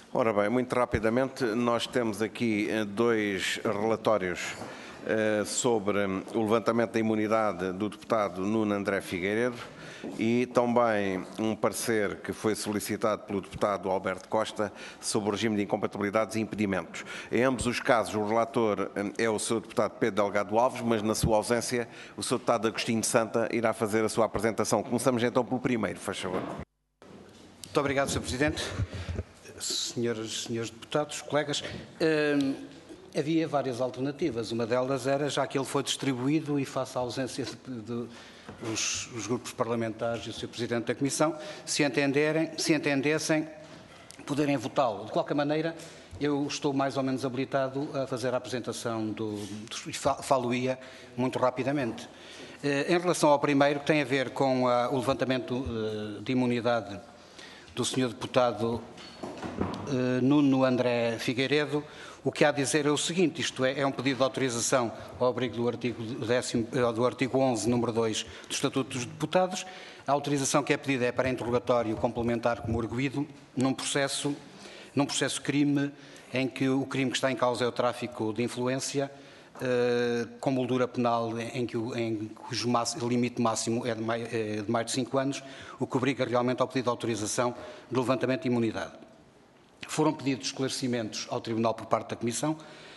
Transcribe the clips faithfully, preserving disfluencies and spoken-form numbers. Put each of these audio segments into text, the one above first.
Ora bem, muito rapidamente, nós temos aqui dois relatórios uh, sobre o levantamento da imunidade do deputado Nuno André Figueiredo e também um parecer que foi solicitado pelo deputado Alberto Costa sobre o regime de incompatibilidades e impedimentos. Em ambos os casos, o relator é o senhor deputado Pedro Delgado Alves, mas na sua ausência, o senhor deputado Agostinho Santa irá fazer a sua apresentação. Começamos então pelo primeiro, faz favor. Muito obrigado, senhor Presidente. Senhoras, senhores deputados, colegas, hum, havia várias alternativas. Uma delas era, já que ele foi distribuído e face à ausência de, de os, os grupos parlamentares e o senhor Presidente da Comissão, se entenderem, se entendessem, poderem votá-lo. De qualquer maneira, eu estou mais ou menos habilitado a fazer a apresentação do, do falo-ia muito rapidamente. Em relação ao primeiro, que tem a ver com a, o levantamento de imunidade do senhor deputado Uh, Nuno André Figueiredo, o que há a dizer é o seguinte: isto é, é um pedido de autorização ao abrigo do artigo, décimo, do artigo onze, número dois do Estatuto dos Deputados. A autorização que é pedida é para interrogatório complementar como arguido num processo, num processo crime em que o crime que está em causa é o tráfico de influência, uh, com moldura penal em, que o, em cujo limite máximo é de, mais, é de mais de cinco anos, o que obriga realmente ao pedido de autorização de levantamento de imunidade. Foram pedidos esclarecimentos ao Tribunal por parte da Comissão.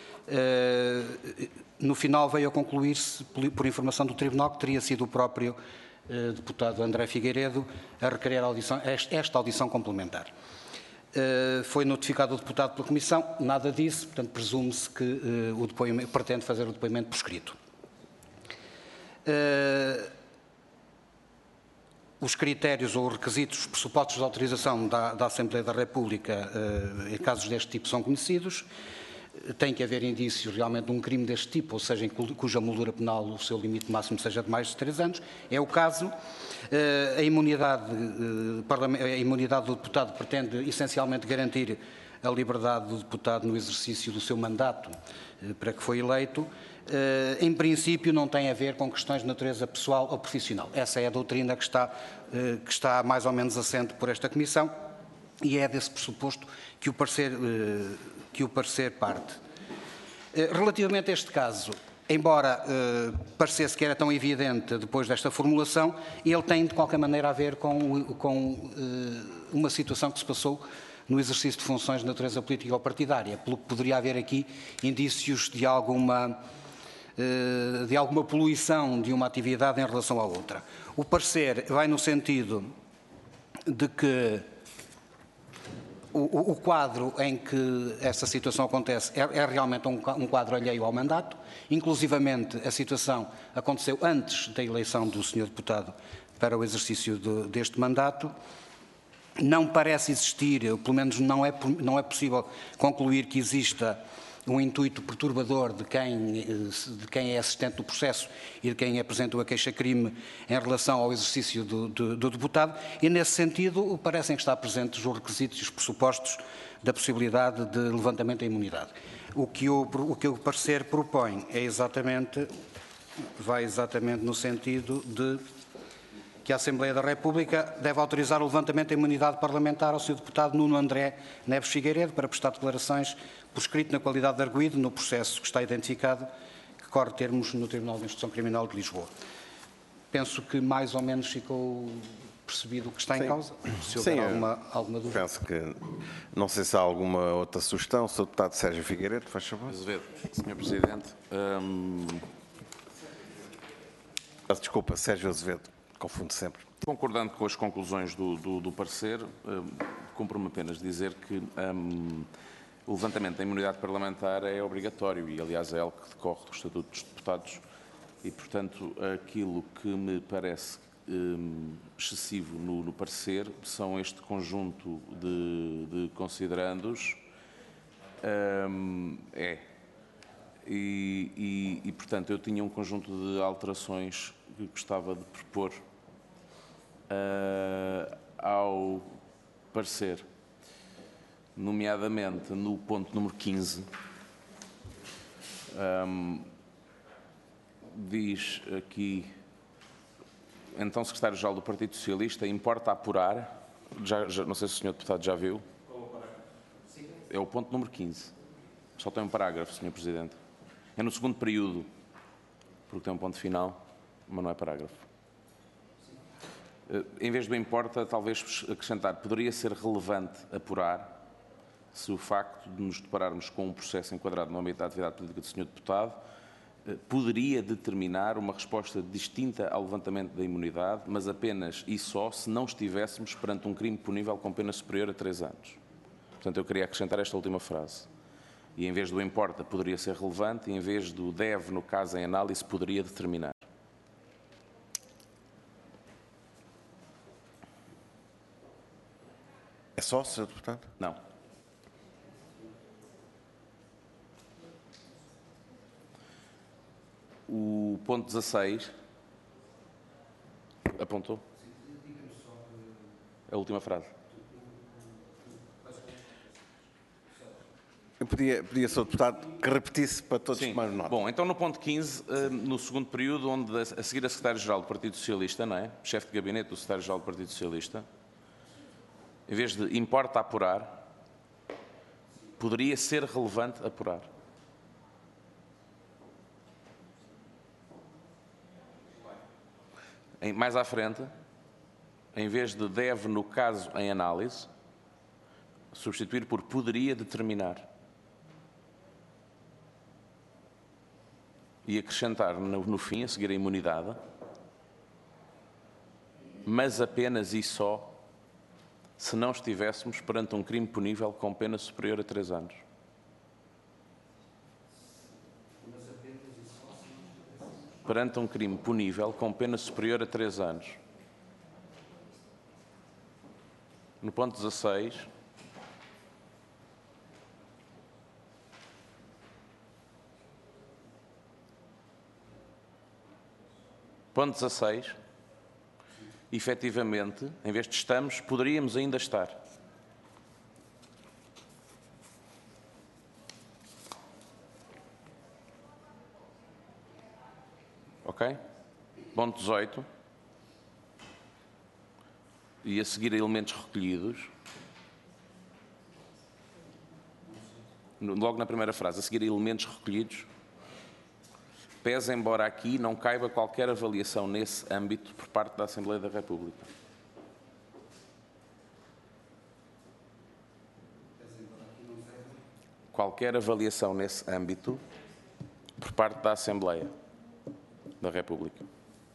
No final veio a concluir-se, por informação do Tribunal, que teria sido o próprio deputado André Figueiredo a requerer a audição, esta audição complementar. Foi notificado o deputado pela Comissão, nada disso, portanto presume-se que o depoimento, pretende fazer o depoimento por escrito. Os critérios ou os requisitos, os pressupostos de autorização da, da Assembleia da República eh, em casos deste tipo são conhecidos. Tem que haver indícios realmente de um crime deste tipo, ou seja, em cuja moldura penal o seu limite máximo seja de mais de três anos. É o caso. Eh, a, imunidade, eh, a imunidade do deputado pretende essencialmente garantir a liberdade do deputado no exercício do seu mandato eh, para que foi eleito. Uh, em princípio não tem a ver com questões de natureza pessoal ou profissional. Essa é a doutrina que está, uh, que está mais ou menos assente por esta Comissão e é desse pressuposto que o parecer, uh, que o parecer parte. Uh, relativamente a este caso, embora uh, parecesse que era tão evidente depois desta formulação, ele tem de qualquer maneira a ver com, com uh, uma situação que se passou no exercício de funções de natureza política ou partidária, pelo que poderia haver aqui indícios de alguma de alguma poluição de uma atividade em relação à outra. O parecer vai no sentido de que o, o quadro em que essa situação acontece é, é realmente um, um quadro alheio ao mandato, inclusivamente a situação aconteceu antes da eleição do senhor deputado para o exercício de, deste mandato. Não parece existir, pelo menos não é, não é possível concluir que exista um intuito perturbador de quem, de quem é assistente do processo e de quem apresenta a queixa-crime em relação ao exercício do, do, do deputado e, nesse sentido, parecem estar presentes os requisitos e os pressupostos da possibilidade de levantamento da imunidade. O que o, o que o parecer propõe é exatamente, vai exatamente no sentido de que a Assembleia da República deve autorizar o levantamento da imunidade parlamentar ao senhor deputado Nuno André Neves Figueiredo para prestar declarações por escrito na qualidade de arguido no processo que está identificado, que corre termos no Tribunal de Instrução Criminal de Lisboa. Penso que mais ou menos ficou percebido o que está em Sim. causa. Se houver Sim, alguma, alguma dúvida. Penso que, não sei se há alguma outra sugestão. senhor deputado Sérgio Figueiredo, faz favor. Azevedo, senhor Presidente. Hum... Desculpa, Sérgio Azevedo. Confundo sempre. Concordando com as conclusões do, do, do parecer, hum, cumpro-me apenas dizer que hum, o levantamento da imunidade parlamentar é obrigatório e, aliás, é algo que decorre do Estatuto dos Deputados e, portanto, aquilo que me parece hum, excessivo no, no parecer são este conjunto de, de considerandos. Hum, é. E, e, e, portanto, eu tinha um conjunto de alterações que gostava de propor Uh, ao parecer, nomeadamente no ponto número quinze, um, diz aqui, então, secretário-geral do Partido Socialista, importa apurar, já, já, não sei se o senhor deputado já viu. Sim, é o ponto número quinze. Só tem um parágrafo, senhor Presidente. É no segundo período, porque tem um ponto final, mas não é parágrafo. Em vez do importa, talvez acrescentar, poderia ser relevante apurar se o facto de nos depararmos com um processo enquadrado no âmbito da atividade política do senhor Deputado poderia determinar uma resposta distinta ao levantamento da imunidade, mas apenas e só se não estivéssemos perante um crime punível com pena superior a três anos. Portanto, eu queria acrescentar esta última frase. E em vez do importa, poderia ser relevante, e em vez do deve, no caso em análise, poderia determinar. É só, senhor Deputado? Não. O ponto dezasseis. Apontou? A última frase. Eu pedia, pedia, senhor Deputado, que repetisse para todos Sim. tomarem nota. Bom, então no ponto quinze, no segundo período, onde a seguir a Secretário-Geral do Partido Socialista, não é? Chefe de gabinete do Secretário-Geral do Partido Socialista, em vez de importa apurar, poderia ser relevante apurar. Em, mais à frente, em vez de deve, no caso em análise, substituir por poderia determinar. E acrescentar no, no fim, a seguir a imunidade, mas apenas e só se não estivéssemos perante um crime punível com pena superior a três anos. Perante um crime punível com pena superior a três anos. No ponto dezasseis, ponto dezasseis, efetivamente, em vez de estamos, poderíamos ainda estar. Ok? Ponto dezoito. E a seguir a elementos recolhidos. Logo na primeira frase, a seguir a elementos recolhidos. Pese embora aqui não caiba qualquer avaliação nesse âmbito por parte da Assembleia da República. Qualquer avaliação nesse âmbito por parte da Assembleia da República.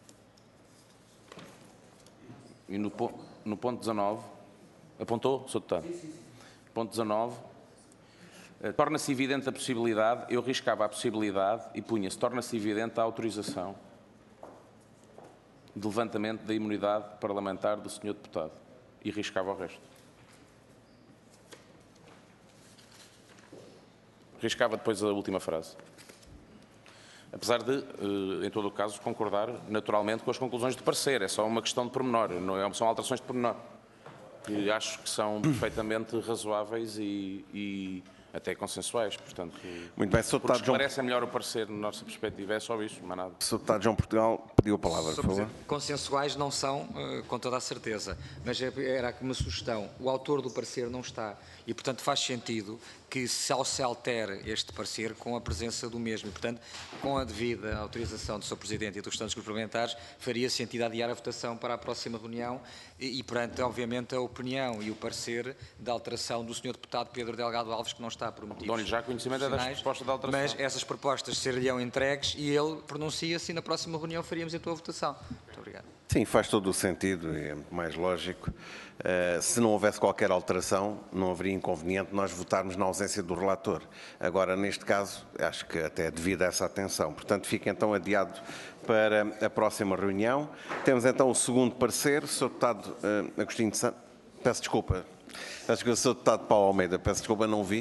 E no, no ponto dezanove, apontou, senhor Deputado? Sim, sim, sim. Ponto dezanove, eh, torna-se evidente a possibilidade, eu riscava a possibilidade e punha-se, torna-se evidente a autorização de levantamento da imunidade parlamentar do senhor Deputado e riscava o resto. Riscava depois a última frase. Apesar de, em todo o caso, concordar naturalmente com as conclusões do parecer. É só uma questão de pormenor, não é, são alterações de pormenor. E acho que são perfeitamente razoáveis e, e até consensuais. Portanto, muito bem, senhor Deputado João... parece melhor o parecer, na nossa perspectiva. É só isso, mais nada. senhor Deputado João Portugal pediu a palavra, por favor. Consensuais não são, com toda a certeza, mas era aqui uma sugestão. O autor do parecer não está e, portanto, faz sentido que se altere este parecer com a presença do mesmo. E, portanto, com a devida autorização do senhor Presidente e dos restantes grupos parlamentares, faria sentido adiar a votação para a próxima reunião e, e, perante, obviamente, a opinião e o parecer da alteração do senhor Deputado Pedro Delgado Alves, que não está por motivos Dou-lhe já conhecimento das propostas de alteração. Mas essas propostas ser-lhe-ão entregues e ele pronuncia-se e na próxima reunião faríamos então a votação. Muito obrigado. Sim, faz todo o sentido e é muito mais lógico. Uh, se não houvesse qualquer alteração, não haveria inconveniente nós votarmos na ausência do relator. Agora, neste caso, acho que até é devido a essa atenção. Portanto, fica então adiado para a próxima reunião. Temos então o segundo parecer. senhor Deputado uh, Agostinho de Santos, peço desculpa. Acho que o senhor Deputado Paulo Almeida, peço desculpa, não vi.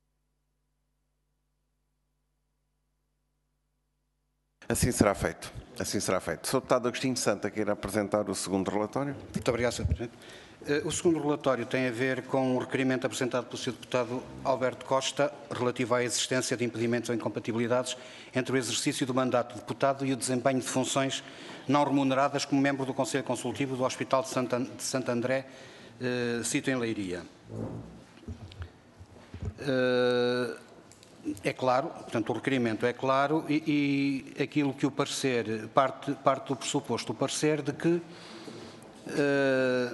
Assim será feito. Assim será feito. senhor Deputado Agostinho Santa, queira apresentar o segundo relatório. Muito obrigado, senhor Presidente. O segundo relatório tem a ver com um requerimento apresentado pelo senhor Deputado Alberto Costa, relativo à existência de impedimentos ou incompatibilidades entre o exercício do mandato de deputado e o desempenho de funções não remuneradas como membro do Conselho Consultivo do Hospital de Santo André, eh, sito em Leiria. Eh, é claro, portanto, o requerimento é claro e, e aquilo que o parecer, parte, parte do pressuposto, o parecer de que eh,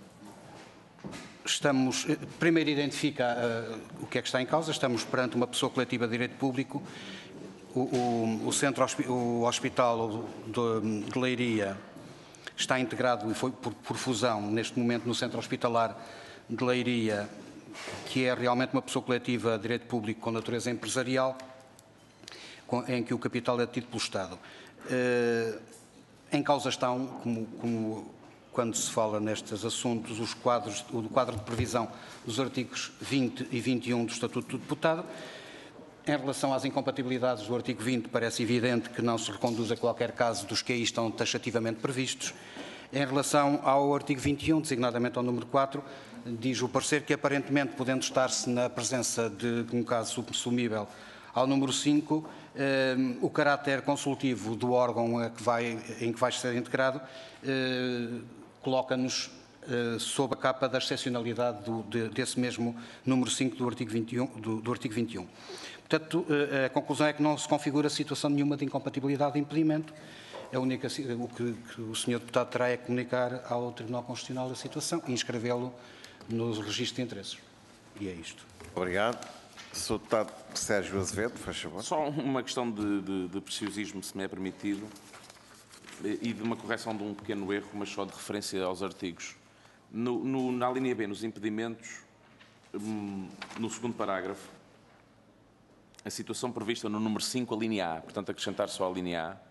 estamos, primeiro identifica uh, o que é que está em causa, estamos perante uma pessoa coletiva de direito público, o, o, o, centro, o hospital de, de Leiria está integrado e foi por, por fusão neste momento no centro hospitalar de Leiria, que é realmente uma pessoa coletiva de direito público com natureza empresarial, com, em que o capital é tido pelo Estado. Uh, em causa estão, como, como quando se fala nestes assuntos, os quadros, o quadro de previsão dos artigos vinte e vinte e um do Estatuto do Deputado. Em relação às incompatibilidades do artigo vinte, parece evidente que não se reconduz a qualquer caso dos que aí estão taxativamente previstos. Em relação ao artigo vinte e um, designadamente ao número quatro, diz o parecer que, aparentemente, podendo estar-se na presença de um caso subsumível ao número cinco, eh, o caráter consultivo do órgão a que vai, em que vai ser integrado eh, coloca-nos eh, sob a capa da excepcionalidade do, de, desse mesmo número cinco do artigo vinte e um. Do, do artigo vinte e um. Portanto, eh, a conclusão é que não se configura situação nenhuma de incompatibilidade de impedimento. A única, o que, que o senhor Deputado terá é comunicar ao Tribunal Constitucional a situação e inscrevê-lo no registro de interesses. E é isto. Obrigado. senhor Deputado Sérgio Azevedo, faz favor. Só uma questão de, de, de preciosismo, se me é permitido, e de uma correção de um pequeno erro, mas só de referência aos artigos. No, no, na linha B, nos impedimentos, no segundo parágrafo, a situação prevista no número cinco, a linha A, portanto, acrescentar só a linha A,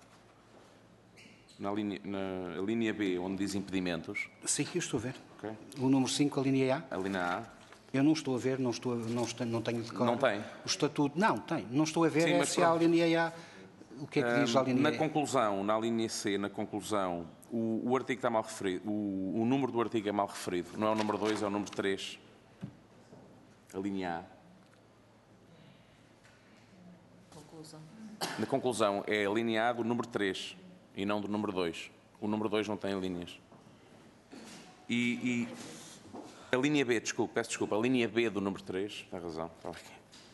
na linha, na linha B, onde diz impedimentos. Sim, eu estou a ver. Okay. O número cinco, a linha A. A linha A. Eu não estou a ver, não, estou a, não, estou, não tenho de cor. Não tem? O estatuto, não, tem. Não estou a ver Sim, é mas se há a linha A. O que é que diz a linha Na A? conclusão, na linha C, na conclusão, o, o artigo está mal referido, o, o número do artigo é mal referido. Não é o número dois, é o número três. A linha A. Conclusão. Na conclusão, é a linha A do número três e não do número dois. O número dois não tem linhas. E, e a linha B, desculpe, peço desculpa, a linha B do número três, tem razão, está aqui.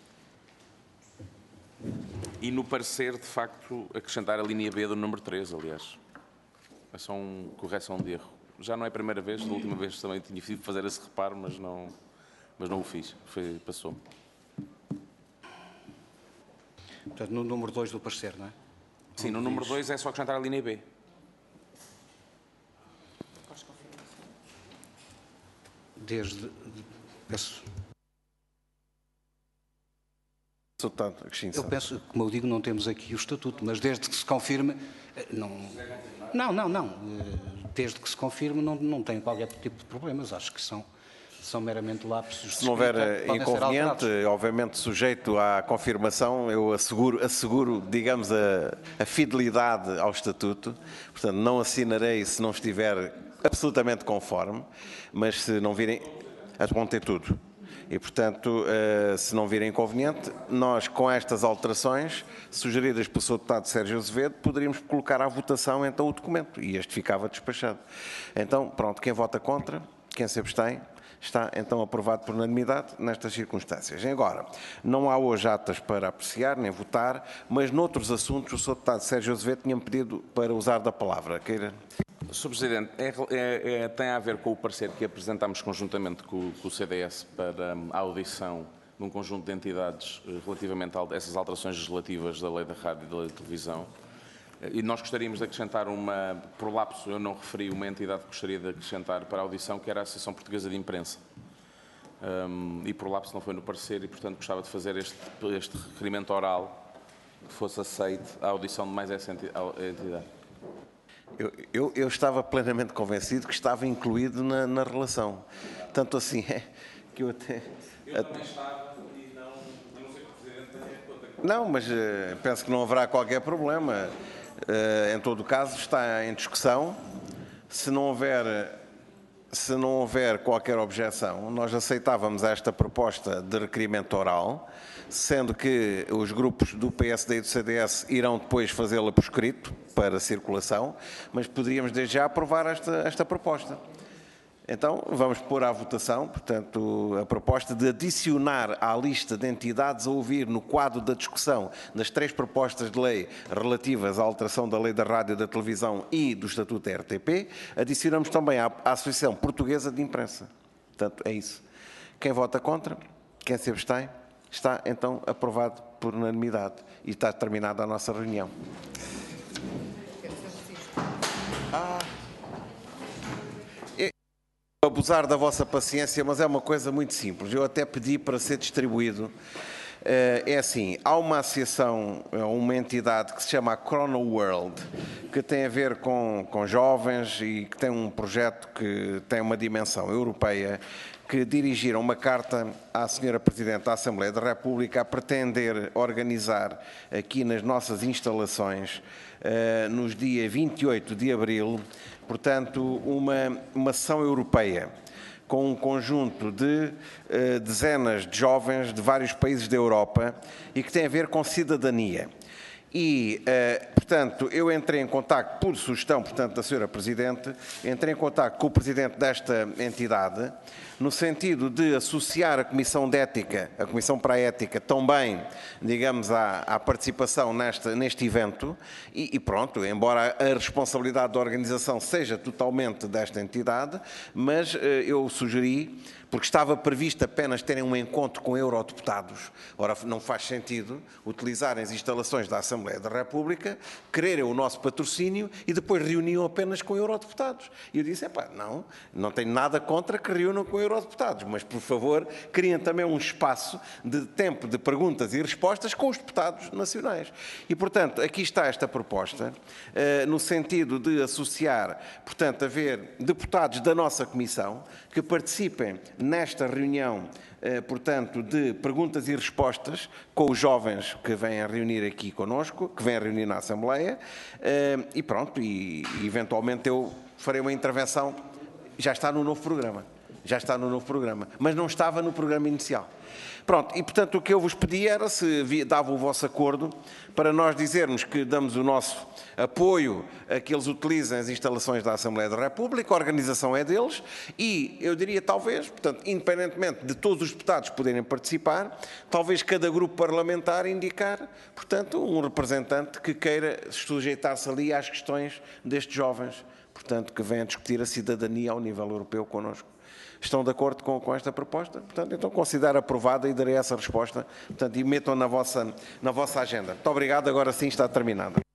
E no parecer, de facto, acrescentar a linha B do número três, aliás. É só uma correção de erro. Já não é a primeira vez, da última vez também tinha sido fazer esse reparo, mas não, mas não o fiz, Foi, passou-me. Portanto, no número dois do parecer, não é? Sim, no número dois é só acrescentar a linha B. Desde... Peço... Eu penso, como eu digo, não temos aqui o estatuto, mas desde que se confirme... Não, não, não, não. Desde que se confirme não, não tem qualquer tipo de problemas. Acho que são, são meramente lapsos. Se não houver inconveniente, obviamente sujeito à confirmação, eu asseguro, asseguro digamos, a, a fidelidade ao estatuto. Portanto, não assinarei se não estiver absolutamente conforme, mas se não virem... Vão ter tudo. E, portanto, se não virem inconveniente, nós, com estas alterações sugeridas pelo senhor Deputado Sérgio Azevedo, poderíamos colocar à votação, então, o documento. E este ficava despachado. Então, pronto, quem vota contra, quem se abstém, está, então, aprovado por unanimidade nestas circunstâncias. Agora, não há hoje atas para apreciar, nem votar, mas, noutros assuntos, o senhor Deputado Sérgio Azevedo tinha-me pedido para usar da palavra. Queira... senhor Presidente, é, é, é, tem a ver com o parecer que apresentámos conjuntamente com, com o C D S para a audição de um conjunto de entidades relativamente a essas alterações legislativas da Lei da Rádio e da Lei da Televisão. E nós gostaríamos de acrescentar uma, por lapso, eu não referi uma entidade que gostaria de acrescentar para a audição, que era a Associação Portuguesa de Imprensa. Um, e por lapso não foi no parecer e, portanto, gostava de fazer este, este requerimento oral que fosse aceite a audição de mais essa entidade. Eu, eu, eu estava plenamente convencido que estava incluído na, na relação. Tanto assim é que eu até... Eu também estava e não, a não ser que o Presidente tenha conta que Não, mas uh, penso que não haverá qualquer problema. Uh, em todo o caso, está em discussão. Se não houver, se não houver qualquer objeção, nós aceitávamos esta proposta de requerimento oral, sendo que os grupos do P S D e do C D S irão depois fazê-la por escrito, para circulação, mas poderíamos desde já aprovar esta, esta proposta. Então, vamos pôr à votação, portanto, a proposta de adicionar à lista de entidades a ouvir no quadro da discussão das três propostas de lei relativas à alteração da Lei da Rádio e da Televisão e do Estatuto da R T P, adicionamos também à, à Associação Portuguesa de Imprensa. Portanto, é isso. Quem vota contra? Quem se abstém? Está, então, aprovado por unanimidade e está terminada a nossa reunião. Ah... abusar da vossa paciência, mas é uma coisa muito simples. Eu até pedi para ser distribuído. É assim, há uma associação, uma entidade que se chama a Chrono World, que tem a ver com, com jovens e que tem um projeto que tem uma dimensão europeia, que dirigiram uma carta à senhora Presidente da Assembleia da República a pretender organizar aqui nas nossas instalações, nos dias vinte e oito de abril, portanto, uma, uma sessão europeia, com um conjunto de uh, dezenas de jovens de vários países da Europa e que tem a ver com cidadania. E, uh, portanto, eu entrei em contacto, por sugestão, portanto, da senhora Presidente, entrei em contacto com o Presidente desta entidade, no sentido de associar a Comissão de Ética, a Comissão para a Ética, também, digamos, à, à participação nesta, neste evento, e, e pronto, embora a responsabilidade da organização seja totalmente desta entidade, mas uh, eu sugeri, porque estava previsto apenas terem um encontro com eurodeputados. Ora, não faz sentido utilizarem as instalações da Assembleia da República, quererem o nosso patrocínio e depois reuniam apenas com eurodeputados. E eu disse, epá, não, não tenho nada contra que reúnam com eurodeputados, mas, por favor, criem também um espaço de tempo de perguntas e respostas com os deputados nacionais. E, portanto, aqui está esta proposta, uh, no sentido de associar, portanto, haver deputados da nossa Comissão que participem nesta reunião, eh, portanto, de perguntas e respostas com os jovens que vêm a reunir aqui connosco, que vêm a reunir na Assembleia, eh, e pronto, e, e eventualmente eu farei uma intervenção, já está no novo programa, já está no novo programa, mas não estava no programa inicial. Pronto, e portanto o que eu vos pedi era se dava o vosso acordo para nós dizermos que damos o nosso apoio a que eles utilizem as instalações da Assembleia da República, a organização é deles e eu diria talvez, portanto, independentemente de todos os deputados poderem participar, talvez cada grupo parlamentar indicar, portanto, um representante que queira sujeitar-se ali às questões destes jovens, portanto, que vêm a discutir a cidadania ao nível europeu connosco. Estão de acordo com, com esta proposta? Portanto, então considero aprovada e darei essa resposta. Portanto, e metam na vossa, na vossa agenda. Muito obrigado, agora sim está terminada.